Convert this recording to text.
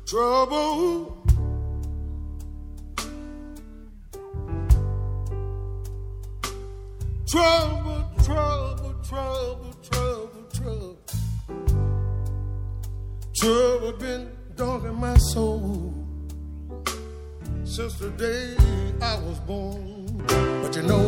Trouble, trouble, trouble, trouble, trouble, trouble. Trouble been dogging my soul since the day I was born. But you know